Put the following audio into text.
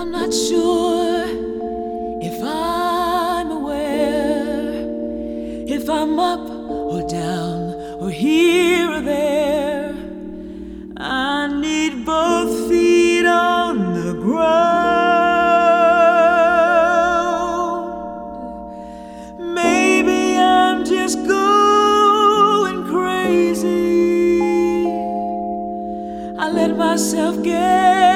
I'm not sure if I'm aware, if I'm up or down or here or there. I need both feet on the ground. Maybe I'm just going crazy. I let myself get